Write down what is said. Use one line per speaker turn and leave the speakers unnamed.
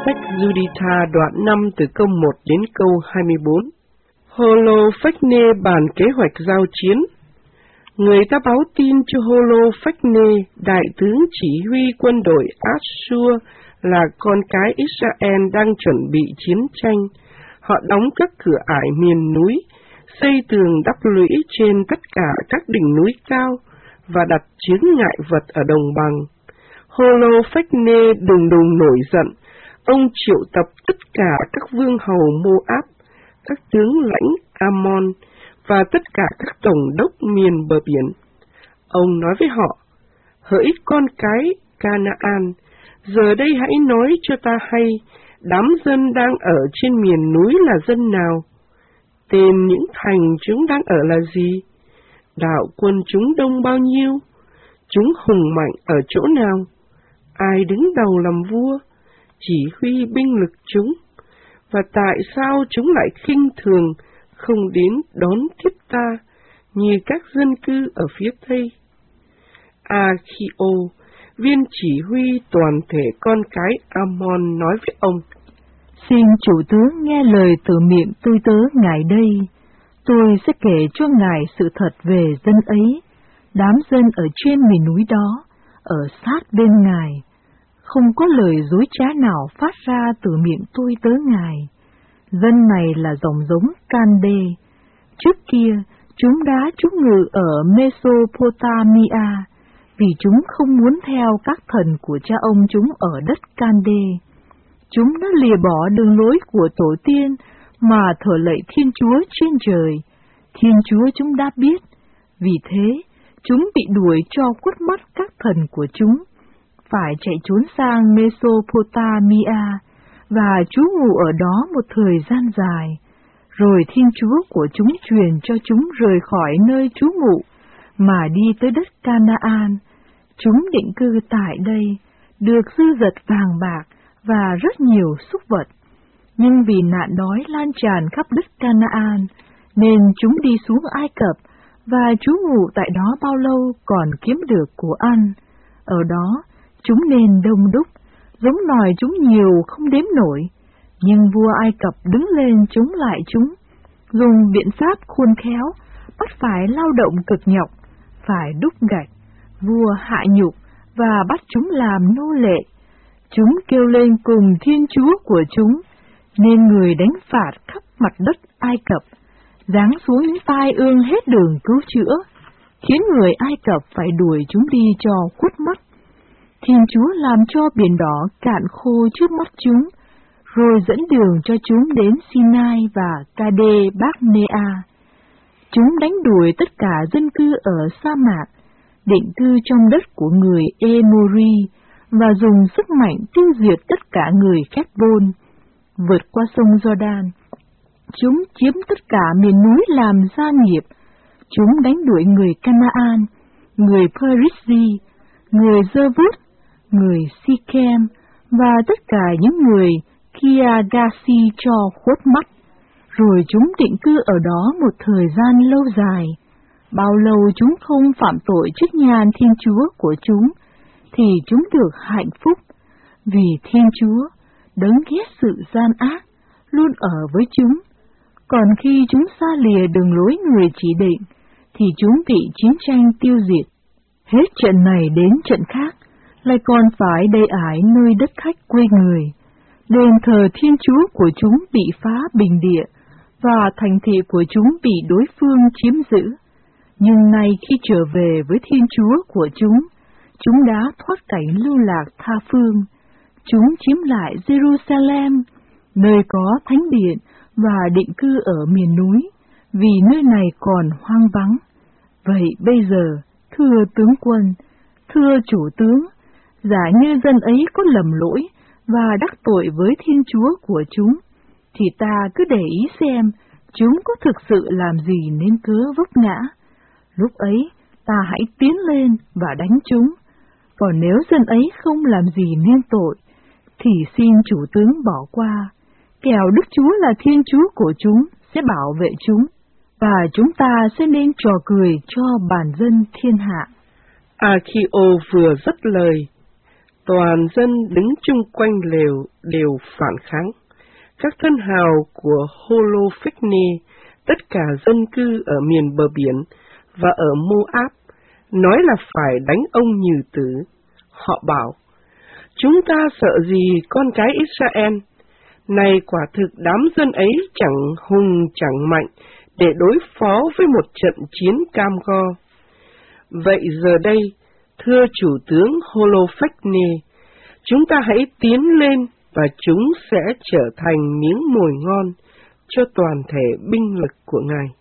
Sách Giuditta đoạn 5 từ câu 1 đến câu 24. Holophechne bàn kế hoạch giao chiến. Người ta báo tin cho Holophechne, đại tướng chỉ huy quân đội Assur, là con cái Israel đang chuẩn bị chiến tranh. Họ đóng các cửa ải miền núi, xây tường đắp lũy trên tất cả các đỉnh núi cao và đặt chướng ngại vật ở đồng bằng. Holophechne đùng đùng nổi giận. Ông triệu tập tất cả các vương hầu Moab, các tướng lãnh Ammon và tất cả các tổng đốc miền bờ biển. Ông nói với họ: hỡi con cái Canaan, giờ đây hãy nói cho ta hay, đám dân đang ở trên miền núi là dân nào? Tên những thành chúng đang ở là gì? Đạo quân chúng đông bao nhiêu? Chúng hùng mạnh ở chỗ nào? Ai đứng đầu làm vua, chỉ huy binh lực chúng? Và tại sao chúng lại khinh thường, không đến đón tiếp ta như các dân cư ở phía Tây? Achio, viên chỉ huy toàn thể con cái Ammon, nói với ông:
xin chủ tướng nghe lời từ miệng tôi tớ ngài đây. Tôi sẽ kể cho ngài sự thật về dân ấy, đám dân ở trên miền núi đó, ở sát bên ngài. Không có lời dối trá nào phát ra từ miệng tôi tớ ngài. Dân này là dòng giống Cande. Trước kia, chúng đã trú ngụ ở Mesopotamia, vì chúng không muốn theo các thần của cha ông chúng ở đất Cande. Chúng đã lìa bỏ đường lối của tổ tiên mà thờ lạy Thiên Chúa trên trời. Thiên Chúa chúng đã biết, vì thế chúng bị đuổi cho khuất mắt các thần của chúng, phải chạy trốn sang Mesopotamia và trú ngụ ở đó một thời gian dài. Rồi Thiên Chúa của chúng truyền cho chúng rời khỏi nơi trú ngụ mà đi tới đất Canaan. Chúng định cư tại đây, được dư dật vàng bạc và rất nhiều súc vật. Nhưng vì nạn đói lan tràn khắp đất Canaan, nên chúng đi xuống Ai Cập và trú ngụ tại đó bao lâu còn kiếm được của ăn. Ở đó, chúng nên đông đúc, giống nòi chúng nhiều không đếm nổi. Nhưng vua Ai Cập đứng lên chống lại chúng, dùng biện pháp khôn khéo, bắt phải lao động cực nhọc, phải đúc gạch. Vua hạ nhục và bắt chúng làm nô lệ. Chúng kêu lên cùng Thiên Chúa của chúng, nên người đánh phạt khắp mặt đất Ai Cập, giáng xuống những tai ương hết đường cứu chữa, khiến người Ai Cập phải đuổi chúng đi cho khuất mắt. Thiên Chúa làm cho biển đỏ cạn khô trước mắt chúng, rồi dẫn đường cho chúng đến Sinai và Cade Barnea. Chúng đánh đuổi tất cả dân cư ở sa mạc, định cư trong đất của người Emori, và dùng sức mạnh tiêu diệt tất cả người Khét-bôn. Vượt qua sông Jordan, chúng chiếm tất cả miền núi làm gia nghiệp. Chúng đánh đuổi người Canaan, người Perizzi, người Zevut, người Sikem và tất cả những người Kiagasi cho khuất mắt. Rồi chúng định cư ở đó một thời gian lâu dài. Bao lâu chúng không phạm tội trước nhan Thiên Chúa của chúng, thì chúng được hạnh phúc, vì Thiên Chúa, đấng ghét sự gian ác, luôn ở với chúng. Còn khi chúng xa lìa đường lối người chỉ định, thì chúng bị chiến tranh tiêu diệt. Hết trận này đến trận khác, lại còn phải đầy ải nơi đất khách quê người. Đền thờ Thiên Chúa của chúng bị phá bình địa, và thành thị của chúng bị đối phương chiếm giữ. Nhưng nay khi trở về với Thiên Chúa của chúng đã thoát cảnh lưu lạc tha phương. Chúng chiếm lại Jerusalem, nơi có thánh điện, và định cư ở miền núi, vì nơi này còn hoang vắng. Vậy bây giờ, thưa tướng quân, thưa chủ tướng, giả như dân ấy có lầm lỗi và đắc tội với Thiên Chúa của chúng, thì ta cứ để ý xem chúng có thực sự làm gì nên cớ vấp ngã. Lúc ấy, ta hãy tiến lên và đánh chúng. Còn nếu dân ấy không làm gì nên tội, thì xin chủ tướng bỏ qua, kẻo Đức Chúa là Thiên Chúa của chúng sẽ bảo vệ chúng, và chúng ta sẽ nên trò cười cho bản dân thiên hạ.
Achio vừa dứt lời, Toàn dân đứng chung quanh lều đều phản kháng. Các thân hào của Holofernes, tất cả dân cư ở miền bờ biển và ở Moab, nói là phải đánh ông Nhừ Tử. Họ bảo, chúng ta sợ gì con cái Israel? Này quả thực đám dân ấy chẳng hùng chẳng mạnh để đối phó với một trận chiến cam go. Vậy giờ đây, thưa chủ tướng Holofernes, chúng ta hãy tiến lên và chúng sẽ trở thành miếng mồi ngon cho toàn thể binh lực của Ngài.